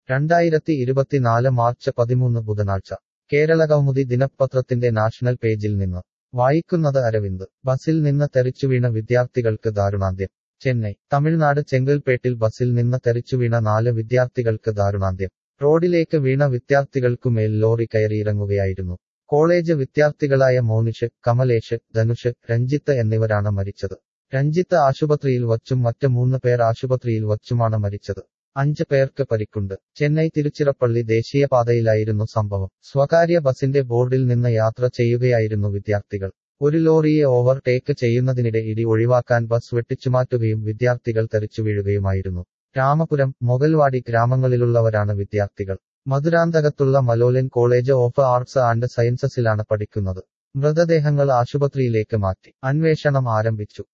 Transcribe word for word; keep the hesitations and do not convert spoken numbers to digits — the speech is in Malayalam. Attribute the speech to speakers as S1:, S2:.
S1: രണ്ടായിരത്തി ഇരുപത്തിനാല് മാർച്ച് പതിമൂന്ന് ബുധനാഴ്ച കേരളകൗമുദി ദിനപത്രത്തിന്റെ നാഷണൽ പേജിൽ നിന്ന് വായിക്കുന്നത് അരവിന്ദ് ബസിൽ നിന്ന് തെറിച്ചുവീണ വിദ്യാർത്ഥികൾക്ക് ദാരുണാന്ത്യം ചെന്നൈ തമിഴ്നാട് ചെങ്കൽപ്പേട്ടിൽ ബസിൽ നിന്ന് തെറിച്ചുവീണ നാല് വിദ്യാർത്ഥികൾക്ക് ദാരുണാന്ത്യം റോഡിലേക്ക് വീണ വിദ്യാർത്ഥികൾക്കുമേൽ ലോറി കയറിയിറങ്ങുകയായിരുന്നു കോളേജ് വിദ്യാർത്ഥികളായ മോനിഷ് കമലേഷ് ധനുഷ് രഞ്ജിത്ത് എന്നിവരാണ് മരിച്ചത് രഞ്ജിത്ത് ആശുപത്രിയിൽ വച്ചും മറ്റ് മൂന്ന് പേർ ആശുപത്രിയിൽ വച്ചുമാണ് മരിച്ചത് അഞ്ച് പേർക്ക് പരിക്കുണ്ട് ചെന്നൈ തിരുച്ചിറപ്പള്ളി ദേശീയപാതയിലായിരുന്നു സംഭവം സ്വകാര്യ ബസിന്റെ ബോർഡിൽ നിന്ന് യാത്ര ചെയ്യുകയായിരുന്നു വിദ്യാർത്ഥികൾ ഒരു ലോറിയെ ഓവർടേക്ക് ചെയ്യുന്നതിനിടെ ഇടി ഒഴിവാക്കാൻ ബസ് വെട്ടിച്ചുമാറ്റുകയും വിദ്യാർത്ഥികൾ തെറിച്ചു വീഴുകയുമായിരുന്നു രാമപുരം മൊഗൽവാടി ഗ്രാമങ്ങളിലുള്ളവരാണ് വിദ്യാർത്ഥികൾ മധുരാന്തകത്തുള്ള Malolan college of arts and സയൻസസിലാണ് പഠിക്കുന്നത് മൃതദേഹങ്ങൾ ആശുപത്രിയിലേക്ക് മാറ്റി അന്വേഷണം ആരംഭിച്ചു